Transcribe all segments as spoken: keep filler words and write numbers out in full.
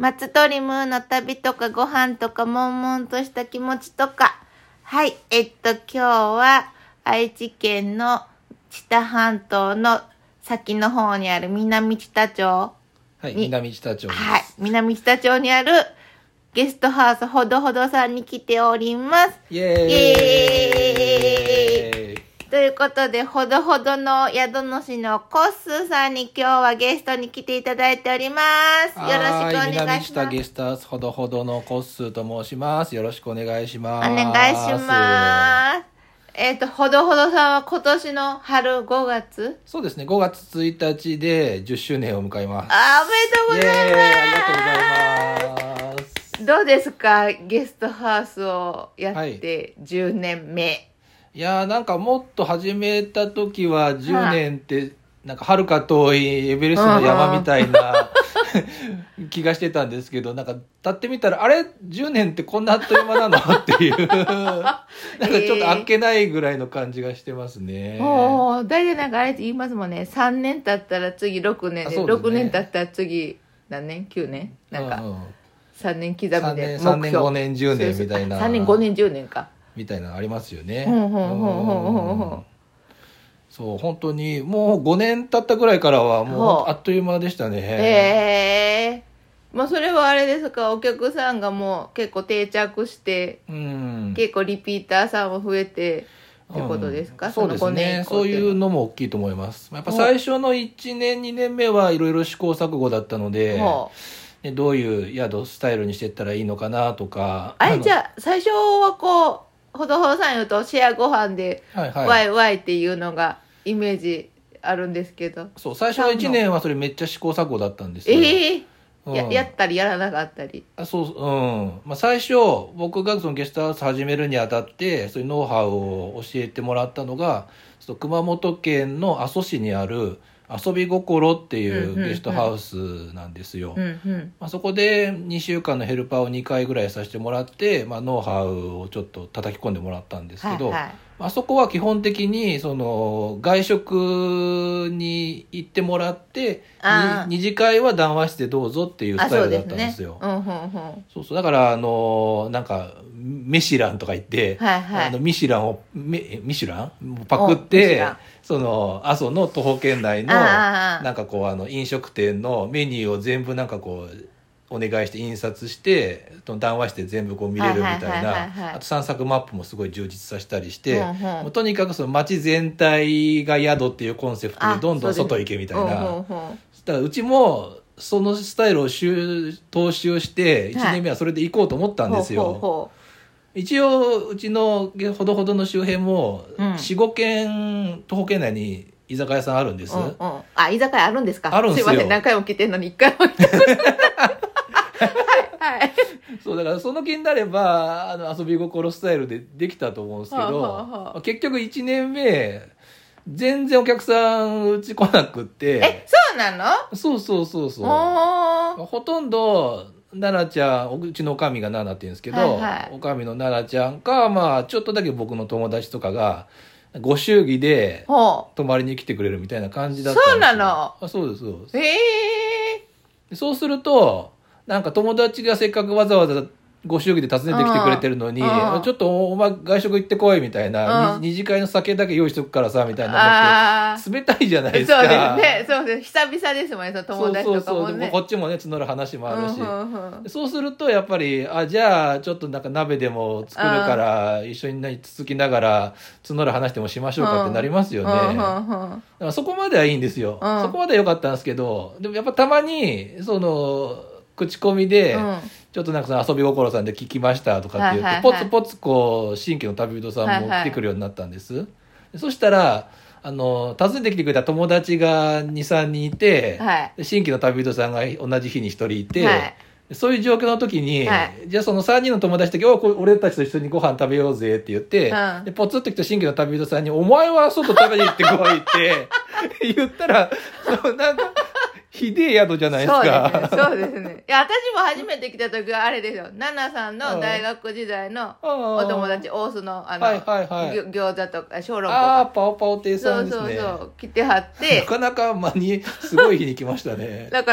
松鳥ムーの旅とかご飯とか悶々とした気持ちとか。はい、えっと今日は愛知県の知多半島の先の方にある南知多町。 はい、南知多町です。 はい、南知多町にあるゲストハウスほどほどさんに来ております。 イエーイ、 イエーイということで、ほどほどの宿主のコッスーさんに今日はゲストに来ていただいております。よろしくお願いします。 南知多ゲストハウスほどほどのコッスーと申します。よろしくお願いします。 お願いします。えっと、ほどほどさんは今年の春ごがつそうですね、ごがつついたちでじゅっしゅうねんを迎えます。 あ、おめでとうございます。 イエーイ、ありがとうございます。 どうですか、ゲストハウスをやってじゅうねんめ。はい、 いやー、なんかもっと始めた時はじゅうねんってなんか遥か遠いエベレストの山みたいな気がしてたんですけど、なんか経ってみたらあれじゅうねんってこんなあっという間なのっていうなんかちょっとあっけないぐらいの感じがしてますね。 おー、大体なんかあれって言いますもんね。さんねん経ったら次ろくねんで、ね、ろくねん経ったら次何年 ?きゅう 年なんか、うんうん、さんねん刻みで目標さんねんごねんじゅうねんみたいな、 さんねんごねんじゅうねんかみたいなのありますよね。 ほんほんほんほんほんほん。 そう、本当にもうごねん経ったぐらいからはもうあっという間でしたね。 へえー。まあそれはあれですか、お客さんがもう結構定着して、うん、結構リピーターさんも増えてってことですか、うん、 そうですね。そういうのも大きいと思います。やっぱ最初のいちねんにねんめはいろいろ試行錯誤だったので、でどういう宿スタイルにしていったらいいのかなとか。 あれじゃあ最初はこうほどほどさん言うとシェアご飯でワイワイっていうのがイメージあるんですけど、 そう、最初のいちねんはそれめっちゃ試行錯誤だったんですよ。 ええーうん、や, やったりやらなかったり。 あ、そう、うん。まあ、最初僕がそのゲストハウス始めるにあたってそういうノウハウを教えてもらったのが、その熊本県の阿蘇市にある遊び心っていうゲストハウスなんですよ。うんうん、まあ、そこでにしゅうかんのヘルパーをにかいぐらいさせてもらって、まあ、ノウハウをちょっと叩き込んでもらったんですけど、はいはい、あそこは基本的にその外食に行ってもらって二次会は談話室でどうぞっていうスタイルだったんですよ。そうそう、だからあのなんかメシランとか言って、はいはい、あのミシュランをミシュランパクってその阿蘇の徒歩圏内のなんかこうあの飲食店のメニューを全部なんかこうお願いして印刷して談話して全部こう見れるみたいな、あと散策マップもすごい充実させたりして、うんうん、もうとにかくその街全体が宿っていうコンセプトでどんどん外行けみたいな。だからうちもそのスタイルを踏襲していちねんめはそれで行こうと思ったんですよ。はい、ほうほうほう。一応うちのほどほどの周辺も よん,ご 軒徒歩圏内に居酒屋さんあるんです。うんうん、 あ、居酒屋あるんですか。 あるんですよ。 すいません、何回も来てんのに一回も行ってないはいはい、 そうだからその気になればあの遊び心スタイルでできたと思うんですけど、はあはあ、結局いちねんめ全然お客さんうち来なくって。 え、そうなの。 そうそうそうそう。ほとんど奈々ちゃん、うちのおかみが奈々って言うんですけど、はいはい、おかみの奈々ちゃんか、まあちょっとだけ僕の友達とかがご祝儀で泊まりに来てくれるみたいな感じだったんですよ。 そうなの。 あ、そうですそうです。 へー。そうするとなんか友達がせっかくわざわざご祝儀で訪ねてきてくれてるのに、ちょっとお前外食行ってこいみたいな、二次会の酒だけ用意しとくからさみたいなのって冷たいじゃないですか。 そうですね、そうです。久々ですもんね、その友達とかもね。そうそうそう、 こっちもね募る話もあるし、うんうんうん、そうするとやっぱりあじゃあちょっとなんか鍋でも作るから一緒に、ね、続きながら募る話でもしましょうかってなりますよね。うんうんうん、だからそこまではいいんですよ。うん、そこまでは良かったんですけど、でもやっぱたまにその口コミで、うん、ちょっとなんかその遊び心さんで聞きましたとかって言って、はいはいはい、ポツポツこう新規の旅人さんも来てくるようになったんです、はいはい、そしたらあの訪ねてきてくれた友達が に,さん 人いて、はい、新規の旅人さんが同じ日にひとりいて、はい、そういう状況の時に、はい、じゃあそのさんにんの友達だけお俺たちと一緒にご飯食べようぜって言って、うん、でポツッと来た新規の旅人さんにお前は外食べに行ってこいって言ったらなんかひでえ宿じゃないですか。 そうですね。そうですね。いや、私も初めて来た時はあれですよ。ナナさんの大学時代のお友達、大須の、あの、はいはいはい、餃子とか、小籠包とか。 ああ、パオパオ亭さんですね。 そうそうそう。来てはって。 なかなか間に、すごい日に来ましたね。 だから、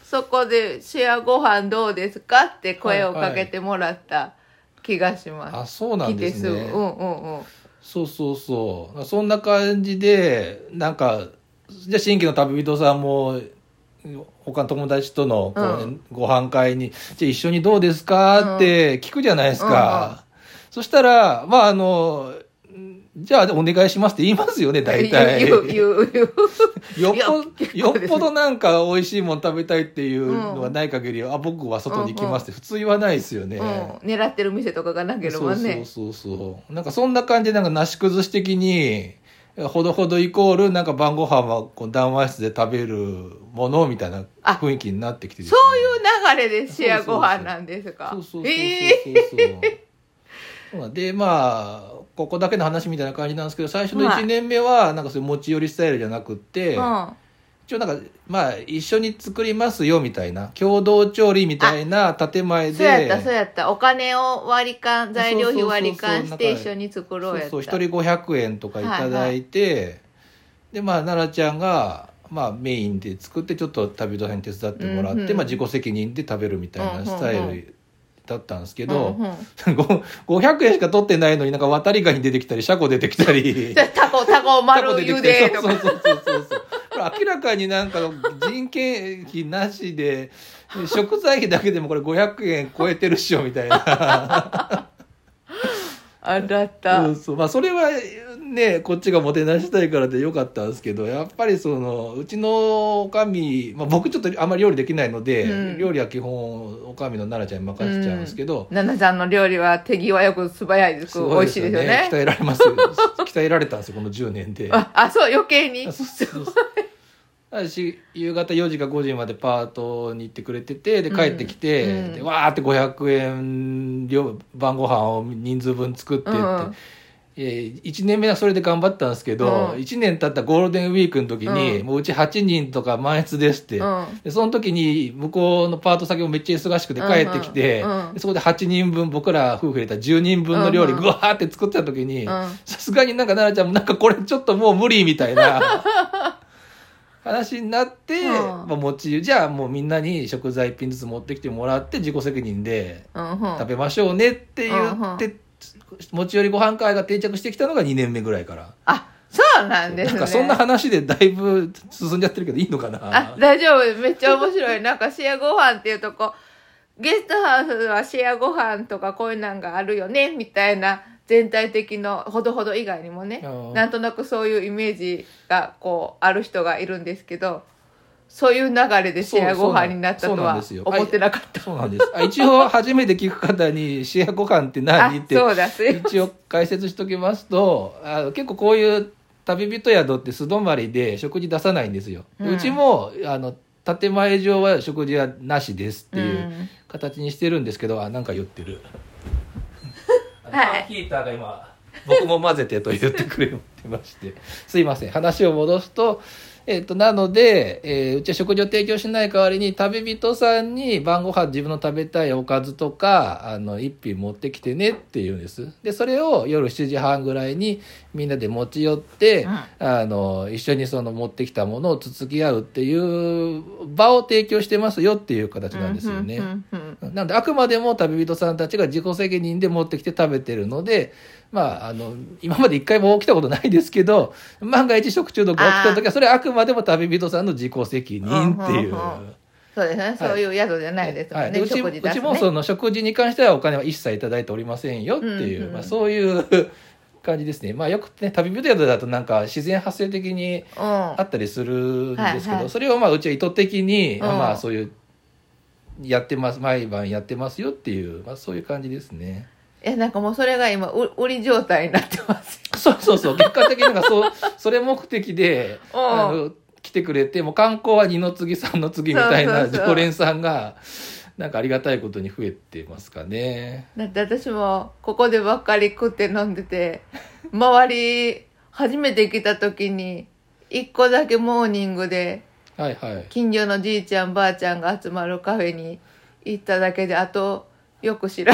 そこでシェアご飯どうですかって声をかけてもらった気がします。 あ、そうなんですね。 来てすぐ。うんうんうん。 そうそうそう。そんな感じで、なんか、じゃあ新規の旅人さんも、他の友達とのこう、ね、うん、ご飯会に、じゃあ一緒にどうですかって聞くじゃないですか。うんうん、そしたら、まああの、じゃあお願いしますって言いますよね、大体。 言う、言う、言う。 よっぽ、よっぽどなんか美味しいもの食べたいっていうのがない限り、うん、あ、僕は外に行きますって普通言わないですよね。うんうん、狙ってる店とかがなければね。 そうそうそうそう。なんかそんな感じで、なんかなし崩し的に、ほどほどイコール、なんか晩ご飯はこう談話室で食べるものみたいな雰囲気になってきてですね、 そういう流れでシェアご飯なんですか。 そうそうそうそう。えー、で、まあ、ここだけの話みたいな感じなんですけど、最初のいちねんめは、なんかそういう持ち寄りスタイルじゃなくって、うん、一応なんか、まあ、一緒に作りますよみたいな、共同調理みたいな建前で。 そうやった、そうやった。お金を割り勘、材料費割り勘して一緒に作ろうやった。 そうそう、一人ごひゃくえんとかいただいて、はいはい、で、まあ、奈々ちゃんが、まあ、メインで作って、ちょっと旅人さんに手伝ってもらって、うんうん、まあ、自己責任で食べるみたいなスタイル、うんうんうん、だったんですけど、うんうん、ごひゃくえんしか取ってないのになんか渡りガニ出てきたり、シャコ出てきたり。 タコ、タコ丸茹でとか。 そうそうそうそうそう。これ明らかになんか人件費なしで、食材費だけでもこれごひゃくえん超えてるっしょ、みたいな。 あだった。 そうそう。まあそれはね、こっちがもてなしたいからでよかったんですけど、やっぱりその、うちのおかみ、まあ僕ちょっとあんまり料理できないので、うん、料理は基本おかみの奈々ちゃんに任せちゃうんですけど。 うん、奈々ちゃんの料理は手際よく素早いく美味しいですよね。 鍛えられますよ。鍛えられたんですよ、このじゅうねんで。 あ、あそう、余計に。そうそうそう。 私夕方よじかごじまでパートに行ってくれてて、で帰ってきて、うん、でわーってごひゃくえん晩ご飯を人数分作ってって、うん、えー、いちねんめはそれで頑張ったんですけど、うん、いちねん経ったゴールデンウィークの時に、うん、もううちはちにんとか満室ですって、うん、でその時に向こうのパート先もめっちゃ忙しくて帰ってきて、うんうん、でそこではちにんぶん、僕ら夫婦入れたじゅうにんぶんの料理ぐわーって作ってた時に、さすがになんか奈々ちゃんもなんかこれちょっともう無理みたいな話になって、うん、まあ、持ちじゃあもうみんなに食材いっぴんずつ持ってきてもらって自己責任で食べましょうねって言って、うん、持ち寄りご飯会が定着してきたのがにねんめぐらいから。 あ、そうなんですね。 なんかそんな話でだいぶ進んじゃってるけどいいのかな。 あ、大丈夫。めっちゃ面白い。なんかシェアご飯っていうとこ、ゲストハウスはシェアご飯とかこういうのがあるよねみたいな全体的のほどほど以外にもね、なんとなくそういうイメージがこうある人がいるんですけど、そういう流れでシェアご飯になったとは思ってなかった。 そうなんです。あ、一応初めて聞く方にシェアご飯って何って一応解説しときますと、あ、結構こういう旅人宿って素泊まりで食事出さないんですよ。うん、うちもあの建前上は食事はなしですっていう形にしてるんですけど、あ、なんか言ってる。はい、ヒーターが今僕も混ぜてと言ってくれてましてすいません。話を戻すと、えっとなので、えー、うちは食事を提供しない代わりに旅人さんに晩ご飯自分の食べたいおかずとかあの一品持ってきてねって言うんです。でそれを夜しちじはんぐらいにみんなで持ち寄って、うん、あの一緒にその持ってきたものをつつき合うっていう場を提供してますよっていう形なんですよね。なのであくまでも旅人さんたちが自己責任で持ってきて食べてるので、まあ、あの今まで一回も起きたことないですけど、万が一食中毒が起きた時はそれはあくまでも旅人さんの自己責任っていう、うんうんうん、 そうですね、はい、そういう宿じゃないですもんね、はい、 うち、 食事出すね、 うちもその食事に関してはお金は一切いただいておりませんよっていう、うんうん、まあ、そういう感じですね。まあよくね旅人宿だとなんか自然発生的にあったりするんですけど、うんはいはい、それをまあうちは意図的に、うん、まあそういうやってます、毎晩やってますよっていう、まあそういう感じですね。 え、なんかもうそれが今売り状態になってます。 そうそうそう、結果的になんかそうそれ目的であの来てくれて、もう観光は二の次三の次みたいな常連さんがなんかありがたいことに増えてますかね。 だって私もここでばっかり食って飲んでて、周り初めて来た時に一個だけモーニングではいはい、 近所のじいちゃんばあちゃんが集まるカフェに行っただけで、あとよく知らん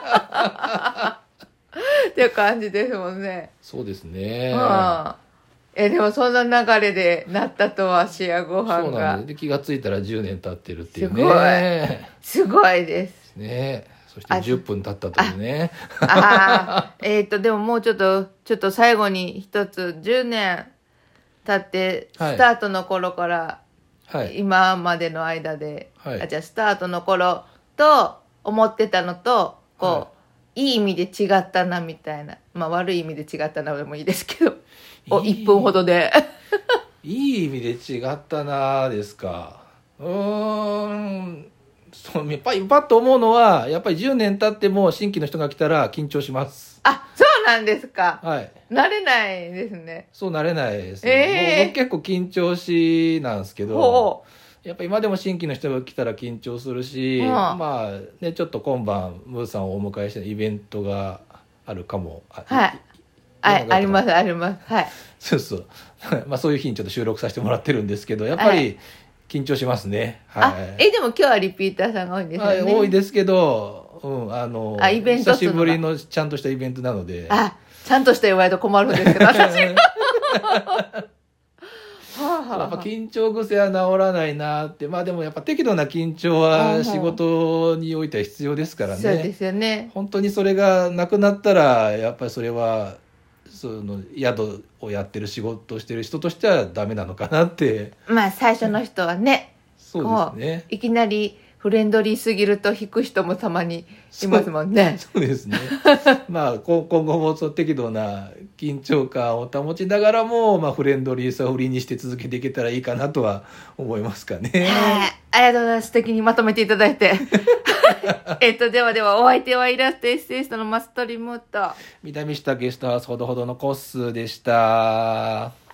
っていう感じですもんね。 そうですね。 ああ、 え、でもそんな流れでなったとは、シェアご飯そうなんが。 です。で、気がついたらじゅうねん経ってるっていうね。 すごいです。 ね。そしてじゅっぷん経ったというね。 ああ、えっと、でももうちょっと、ちょっと最後に一つ、じゅうねん経って、 はいスタートの頃から、 はい。 今までの間で、 はいあ、じゃあスタートの頃と思ってたのと、こう、、 はいい意味で違ったなみたいな。まあ悪い意味で違ったなでもいいですけど、お、 いいいっぷんほどで。 いい意味で違ったなですか。うーん。そう、やっぱりパッと思うのは、やっぱりじゅうねん経っても新規の人が来たら緊張します。 あ、そうなんですか。 はい。 慣れないですね。 そうなれないですね。 えーもう僕結構緊張しなんですけど、 ほやっぱ今でも新規の人が来たら緊張するし、 うんまあね、ちょっと今晩ムーさんをお迎えしてイベントがあるかも。あう。はい。あ、ありますす、あります。はい。 そうそう。まあそういう日にちょっと収録させてもらってるんですけど、やっぱり緊張しますね。 あは、い。 え、でも今日はリピーターさんが多いんですよはね。 い、多いですけど、うん、あの、 あイベント久しするのがぶりのちゃんとしたイベントなので。 あ、ちゃんとして言われると困るんですけど、私。はあはあやっぱ緊張癖は治らないなって。まあでもやっぱ適度な緊張うんうはん仕事においては必要ですからね。 そうですよね。 本当にそれがなくなったら、やっぱりそれは、その宿をやってる仕事をしてる人としてはダメなのかなって。 まあ最初の人はね、 そうですね。 いきなりフレンドリーすぎると引く人もたまにいますもんね。 そうですね。まあこ今後もそう適度な緊張感を保ちながらも、まあ、フレンドリーさを売りにして続けていけたらいいかなとは思いますかね。 はい。ありがとうございます。素敵にまとめていただいて。えっと、ではでは、お相手はイラストエッセイストのマストリムーと、 南下ゲストハウスほどほどのコッスーでした。